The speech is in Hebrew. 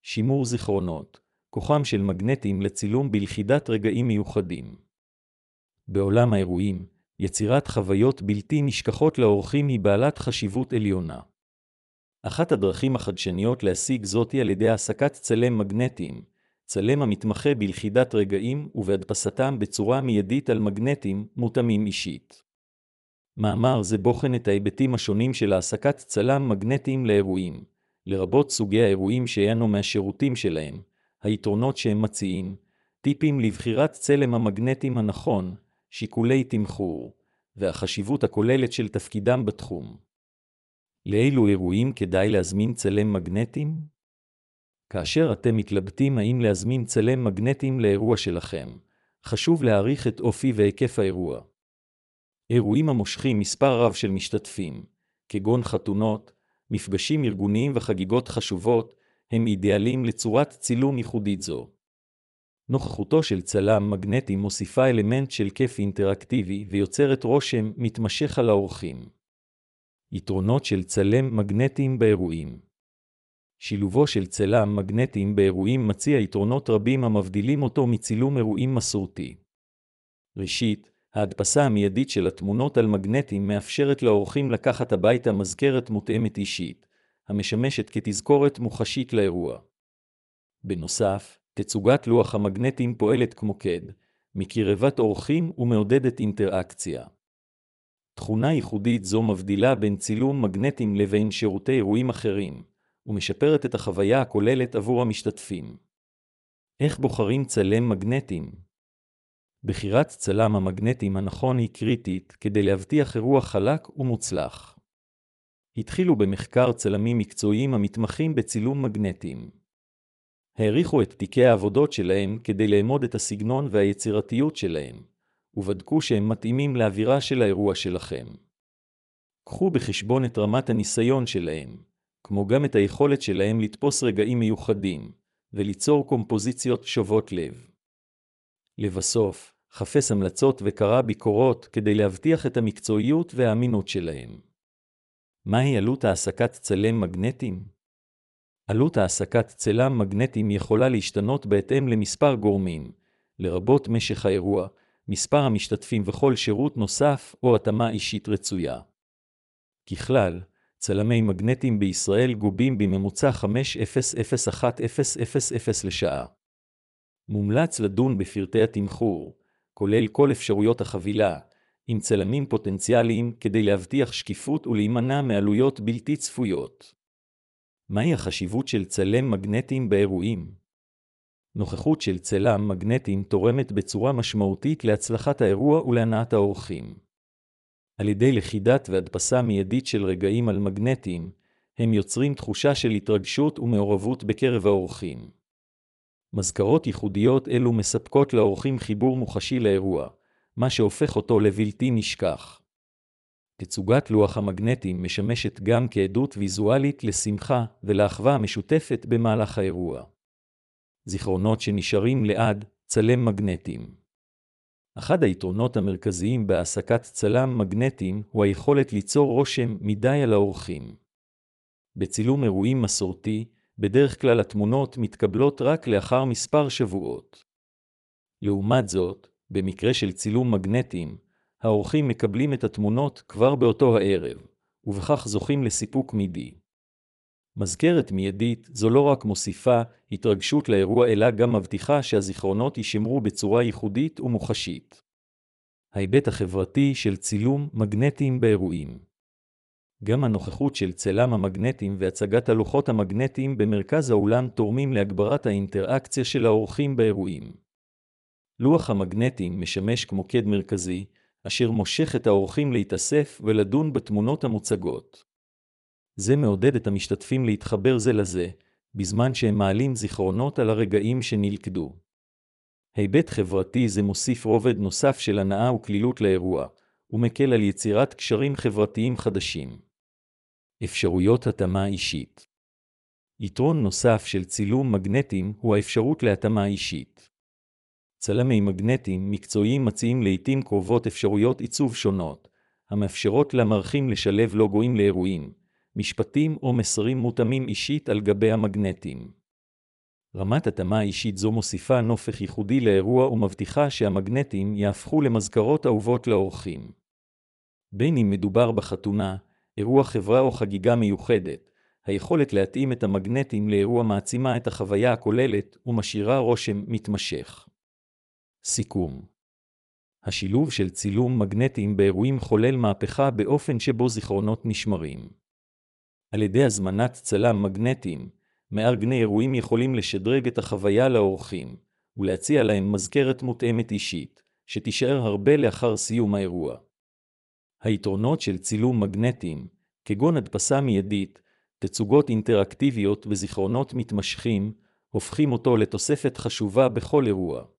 שימור זיכרונות, כוחם של מגנטים לצילום בלכידת רגעים מיוחדים. בעולם האירועים, יצירת חוויות בלתי נשכחות לאורחים היא בעלת חשיבות עליונה. אחת הדרכים החדשניות להשיג זאת היא על ידי העסקת צלם מגנטים, צלם המתמחה בלכידת רגעים ובהדפסתם בצורה מיידית על מגנטים מותאמים אישית. מאמר זה בוחן את ההיבטים השונים של העסקת צלם מגנטים לאירועים, לרבות סוגי האירועים שהיינו מהשירותים שלהם, היתרונות שהם מציעים, טיפים לבחירת צלם המגנטים הנכון, שיקולי תמחור, והחשיבות הכוללת של תפקידם בתחום. לאילו אירועים כדאי להזמין צלם מגנטים? כאשר אתם מתלבטים האם להזמין צלם מגנטים לאירוע שלכם, חשוב להעריך את אופי והיקף האירוע. אירועים המושכים מספר רב של משתתפים, כגון חתונות, מפגשים ארגוניים וחגיגות חשובות, הם אידיאליים לצורת צילום ייחודית זו. נוכחותו של צלם מגנטי מוסיפה אלמנט של כיף אינטראקטיבי ויוצרת רושם מתמשך על האורחים. יתרונות של צלם מגנטים באירועים. שילובו של צלם מגנטים באירועים מציע יתרונות רבים המבדילים אותו מצילום אירועים מסורתי. ראשית, ההדפסה המיידית של התמונות על מגנטים מאפשרת לאורחים לקחת הביתה מזכרת מותאמת אישית, המשמשת כתזכורת מוחשית לאירוע. בנוסף, תצוגת לוח המגנטים פועלת כמו קד, מקרבת אורחים ומעודדת אינטראקציה. תכונה ייחודית זו מבדילה בין צילום מגנטים לבין שירותי אירועים אחרים, ומשפרת את החוויה הכוללת עבור המשתתפים. איך בוחרים צלם מגנטים? בחירת צלם המגנטים הנכון היא קריטית כדי להבטיח אירוע חלק ומוצלח. התחילו במחקר צלמים מקצועיים המתמחים בצילום מגנטים. העריכו את תיקי העבודות שלהם כדי לאמוד את הסגנון והיצירתיות שלהם, ובדקו שהם מתאימים לאווירה של האירוע שלכם. קחו בחשבון את רמת הניסיון שלהם, כמו גם את היכולת שלהם לתפוס רגעים מיוחדים, וליצור קומפוזיציות שוות לב. לבסוף, חפש המלצות וקרא ביקורות כדי להבטיח את המקצועיות והאמינות שלהם. מהי עלות העסקת צלם מגנטים? עלות העסקת צלם מגנטים יכולה להשתנות בהתאם למספר גורמים, לרבות משך האירוע, מספר המשתתפים וכל שירות נוסף או התאמה אישית רצויה. ככלל, צלמי מגנטים בישראל גובים בממוצע 5,001,000 לשעה. מומלץ לדון בפרטי התמחור, כולל כל אפשרויות החבילה, עם צלמים פוטנציאליים כדי להבטיח שקיפות ולהימנע מעלויות בלתי צפויות. מהי החשיבות של צלם מגנטים באירועים? נוכחות של צלם מגנטים תורמת בצורה משמעותית להצלחת האירוע ולהנאת האורחים. על ידי לכידת והדפסה מיידית של רגעים על מגנטים, הם יוצרים תחושה של התרגשות ומעורבות בקרב האורחים. מזכרות ייחודיות אלו מספקות לאורחים חיבור מוחשי לאירוע, מה שהופך אותו לבלתי נשכח. תצוגת לוח המגנטים משמשת גם כעדות ויזואלית לשמחה ולאחווה המשותפת במהלך האירוע. זיכרונות שנשארים לעד, צלם מגנטים. אחד היתרונות המרכזיים בהעסקת צלם מגנטים הוא היכולת ליצור רושם מדי על האורחים. בצילום אירועים מסורתי, בדרך כלל התמונות מתקבלות רק לאחר מספר שבועות. לעומת זאת, במקרה של צילום מגנטים, האורחים מקבלים את התמונות כבר באותו הערב, ובכך זוכים לסיפוק מידי. מזכרת מיידית זו לא רק מוסיפה התרגשות לאירוע אלא גם מבטיחה שהזיכרונות יישמרו בצורה ייחודית ומוחשית. ההיבט החברתי של צילום מגנטים באירועים. גם הנוכחות של צלם המגנטים והצגת הלוחות המגנטיים במרכז האולם תורמים להגברת האינטראקציה של האורחים באירועים. לוח המגנטים משמש כמוקד מרכזי, אשר מושך את האורחים להתאסף ולדון בתמונות המוצגות. זה מעודד את המשתתפים להתחבר זה לזה, בזמן שהם מעלים זיכרונות על הרגעים שנלכדו. היבט חברתי זה מוסיף רובד נוסף של הנאה וכלילות לאירוע, ומקל על יצירת קשרים חברתיים חדשים. אפשרויות התאמה אישית. יתרון נוסף של צילום מגנטים הוא האפשרות להתאמה אישית. צלמי מגנטים מקצועיים מציעים לעתים קרובות אפשרויות עיצוב שונות, המאפשרות למערכים לשלב לוגויים לאירועים, משפטים או מסרים מותאמים אישית על גבי המגנטים. רמת התאמה אישית זו מוסיפה נופך ייחודי לאירוע ומבטיחה שהמגנטים יהפכו למזכרות אהובות לאורחים. בין אם מדובר בחתונה, אירוע חברה או חגיגה מיוחדת, היכולת להתאים את המגנטים לאירוע מעצימה את החוויה הכוללת ומשאירה רושם מתמשך. סיכום. השילוב של צילום מגנטים באירועים חולל מהפכה באופן שבו זיכרונות נשמרים. על ידי הזמנת צלם מגנטים, מארגני אירועים יכולים לשדרג את החוויה לאורחים, ולהציע להם מזכרת מותאמת אישית, שתישאר הרבה לאחר סיום האירוע. היתרונות של צילום מגנטים, כגון הדפסה מיידית, תצוגות אינטראקטיביות וזיכרונות מתמשכים, הופכים אותו לתוספת חשובה בכל אירוע.